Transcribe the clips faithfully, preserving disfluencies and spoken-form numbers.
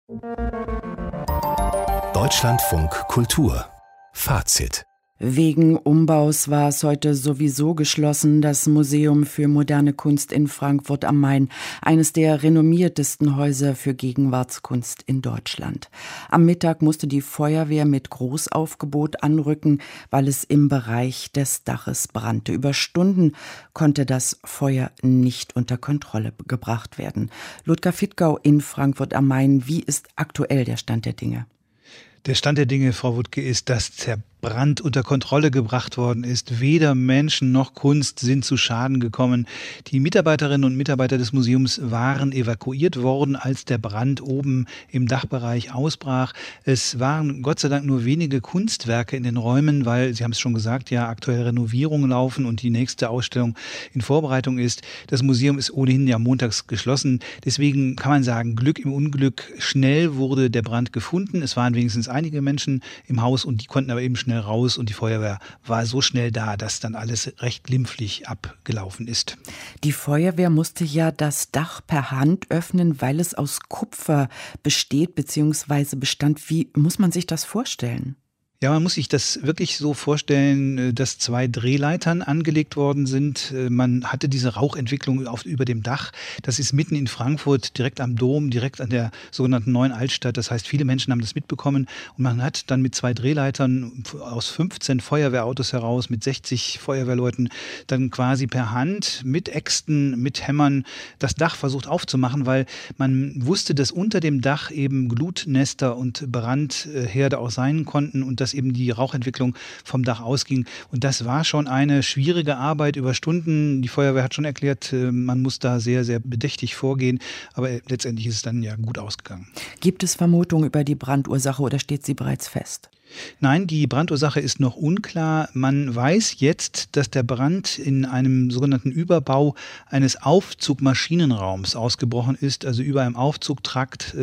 Deutschlandfunk Kultur Fazit. Wegen Umbaus war es heute sowieso geschlossen, das Museum für moderne Kunst in Frankfurt am Main, eines der renommiertesten Häuser für Gegenwartskunst in Deutschland. Am Mittag musste die Feuerwehr mit Großaufgebot anrücken, weil es im Bereich des Daches brannte. Über Stunden konnte das Feuer nicht unter Kontrolle gebracht werden. Ludger Fittgau in Frankfurt am Main, wie ist aktuell der Stand der Dinge? Der Stand der Dinge, Frau Wuttke, ist, dass der Brand unter Kontrolle gebracht worden ist. Weder Menschen noch Kunst sind zu Schaden gekommen. Die Mitarbeiterinnen und Mitarbeiter des Museums waren evakuiert worden, als der Brand oben im Dachbereich ausbrach. Es waren Gott sei Dank nur wenige Kunstwerke in den Räumen, weil, Sie haben es schon gesagt, ja aktuell Renovierungen laufen und die nächste Ausstellung in Vorbereitung ist. Das Museum ist ohnehin ja montags geschlossen. Deswegen kann man sagen, Glück im Unglück. Schnell wurde der Brand gefunden. Es waren wenigstens einige Menschen im Haus und die konnten aber eben schnell raus und die Feuerwehr war so schnell da, dass dann alles recht glimpflich abgelaufen ist. Die Feuerwehr musste ja das Dach per Hand öffnen, weil es aus Kupfer besteht bzw. bestand. Wie muss man sich das vorstellen? Ja, man muss sich das wirklich so vorstellen, dass zwei Drehleitern angelegt worden sind. Man hatte diese Rauchentwicklung auf, über dem Dach. Das ist mitten in Frankfurt, direkt am Dom, direkt an der sogenannten Neuen Altstadt. Das heißt, viele Menschen haben das mitbekommen. Und man hat dann mit zwei Drehleitern aus fünfzehn Feuerwehrautos heraus, mit sechzig Feuerwehrleuten, dann quasi per Hand mit Äxten, mit Hämmern das Dach versucht aufzumachen, weil man wusste, dass unter dem Dach eben Glutnester und Brandherde auch sein konnten und dass eben die Rauchentwicklung vom Dach ausging. Und das war schon eine schwierige Arbeit über Stunden. Die Feuerwehr hat schon erklärt, man muss da sehr, sehr bedächtig vorgehen. Aber letztendlich ist es dann ja gut ausgegangen. Gibt es Vermutungen über die Brandursache oder steht sie bereits fest? Nein, die Brandursache ist noch unklar. Man weiß jetzt, dass der Brand in einem sogenannten Überbau eines Aufzugmaschinenraums ausgebrochen ist, also über einem Aufzugtrakt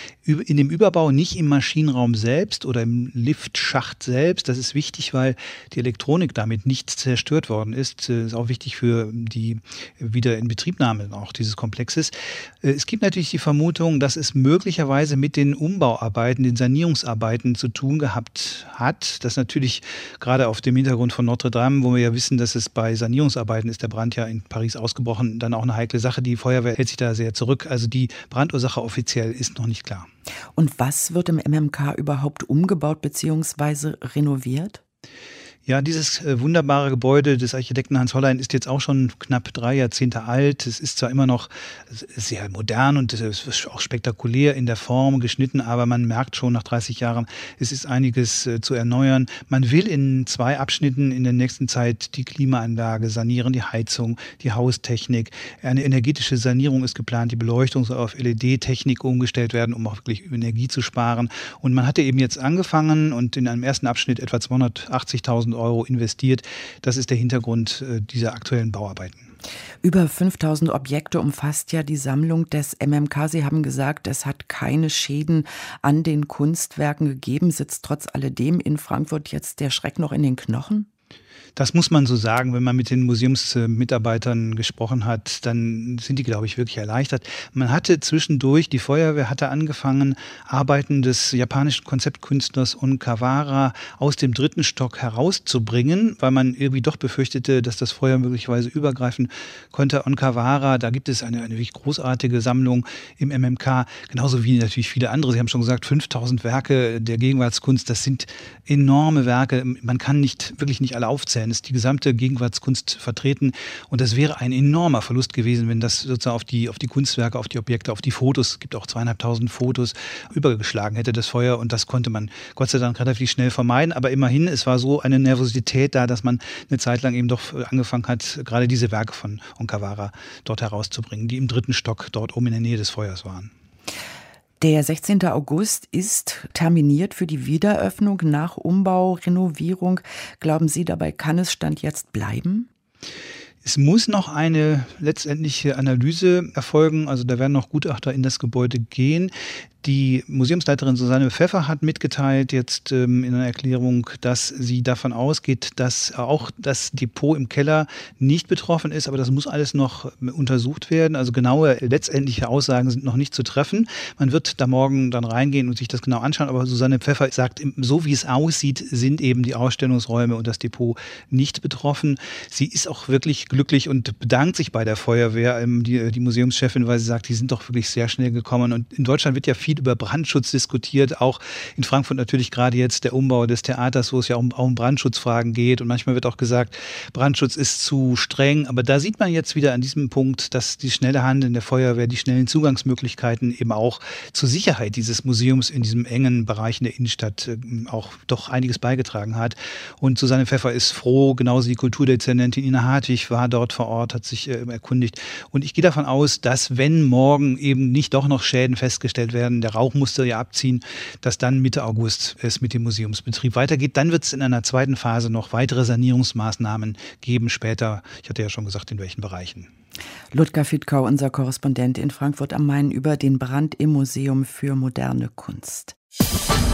in dem Überbau, nicht im Maschinenraum selbst oder im Liftschacht selbst. Das ist wichtig, weil die Elektronik damit nicht zerstört worden ist. Das ist auch wichtig für die Wiederinbetriebnahme auch dieses Komplexes. Es gibt natürlich die Vermutung, dass es möglicherweise mit den Umbauarbeiten, den Sanierungsarbeiten zu tun gehabt hat. Das natürlich gerade auf dem Hintergrund von Notre Dame, wo wir ja wissen, dass es bei Sanierungsarbeiten ist der Brand ja in Paris ausgebrochen, dann auch eine heikle Sache. Die Feuerwehr hält sich da sehr zurück. Also die Brandursache offiziell ist noch nicht klar. Und was wird im M M K überhaupt umgebaut bzw. renoviert? Ja, dieses äh, wunderbare Gebäude des Architekten Hans Hollein ist jetzt auch schon knapp drei Jahrzehnte alt. Es ist zwar immer noch sehr modern und es ist auch spektakulär in der Form geschnitten, aber man merkt schon nach dreißig Jahren, es ist einiges äh, zu erneuern. Man will in zwei Abschnitten in der nächsten Zeit die Klimaanlage sanieren, die Heizung, die Haustechnik. Eine energetische Sanierung ist geplant, die Beleuchtung soll auf L E D-Technik umgestellt werden, um auch wirklich Energie zu sparen. Und man hatte eben jetzt angefangen und in einem ersten Abschnitt etwa zweihundertachtzigtausend Euro investiert. Das ist der Hintergrund äh, dieser aktuellen Bauarbeiten. Über fünftausend Objekte umfasst ja die Sammlung des M M K. Sie haben gesagt, es hat keine Schäden an den Kunstwerken gegeben. Sitzt trotz alledem in Frankfurt jetzt der Schreck noch in den Knochen? Das muss man so sagen, wenn man mit den Museumsmitarbeitern gesprochen hat, dann sind die, glaube ich, wirklich erleichtert. Man hatte zwischendurch, die Feuerwehr hatte angefangen, Arbeiten des japanischen Konzeptkünstlers Onkawara aus dem dritten Stock herauszubringen, weil man irgendwie doch befürchtete, dass das Feuer möglicherweise übergreifen konnte. Onkawara, da gibt es eine, eine wirklich großartige Sammlung im M M K, genauso wie natürlich viele andere. Sie haben schon gesagt, fünftausend Werke der Gegenwartskunst, das sind enorme Werke. Man kann nicht, wirklich nicht alle aufzählen. Es ist die gesamte Gegenwartskunst vertreten und das wäre ein enormer Verlust gewesen, wenn das sozusagen auf die, auf die Kunstwerke, auf die Objekte, auf die Fotos, es gibt auch zweieinhalbtausend Fotos, übergeschlagen hätte das Feuer und das konnte man Gott sei Dank relativ schnell vermeiden, aber immerhin, es war so eine Nervosität da, dass man eine Zeit lang eben doch angefangen hat, gerade diese Werke von Onkawara dort herauszubringen, die im dritten Stock dort oben in der Nähe des Feuers waren. Der sechzehnten August ist terminiert für die Wiederöffnung nach Umbau, Renovierung. Glauben Sie, dabei kann es Stand jetzt bleiben? Es muss noch eine letztendliche Analyse erfolgen, also da werden noch Gutachter in das Gebäude gehen. Die Museumsleiterin Susanne Pfeffer hat mitgeteilt jetzt ähm, in einer Erklärung, dass sie davon ausgeht, dass auch das Depot im Keller nicht betroffen ist, aber das muss alles noch untersucht werden. Also genaue letztendliche Aussagen sind noch nicht zu treffen. Man wird da morgen dann reingehen und sich das genau anschauen, aber Susanne Pfeffer sagt, so wie es aussieht, sind eben die Ausstellungsräume und das Depot nicht betroffen. Sie ist auch wirklich glücklich und bedankt sich bei der Feuerwehr, ähm, die, die Museumschefin, weil sie sagt, die sind doch wirklich sehr schnell gekommen. Und in Deutschland wird ja viel über Brandschutz diskutiert, auch in Frankfurt natürlich gerade jetzt der Umbau des Theaters, wo es ja um, auch um Brandschutzfragen geht. Und manchmal wird auch gesagt, Brandschutz ist zu streng. Aber da sieht man jetzt wieder an diesem Punkt, dass die schnelle Hand in der Feuerwehr, die schnellen Zugangsmöglichkeiten eben auch zur Sicherheit dieses Museums in diesem engen Bereich in der Innenstadt äh, auch doch einiges beigetragen hat. Und Susanne Pfeffer ist froh, genauso die Kulturdezernentin Ina Hartwig war dort vor Ort, hat sich äh, erkundigt. Und ich gehe davon aus, dass wenn morgen eben nicht doch noch Schäden festgestellt werden, der Rauch musste ja abziehen, dass dann Mitte August es mit dem Museumsbetrieb weitergeht. Dann wird es in einer zweiten Phase noch weitere Sanierungsmaßnahmen geben später. Ich hatte ja schon gesagt, in welchen Bereichen. Ludger Fittkau, unser Korrespondent in Frankfurt am Main, über den Brand im Museum für moderne Kunst.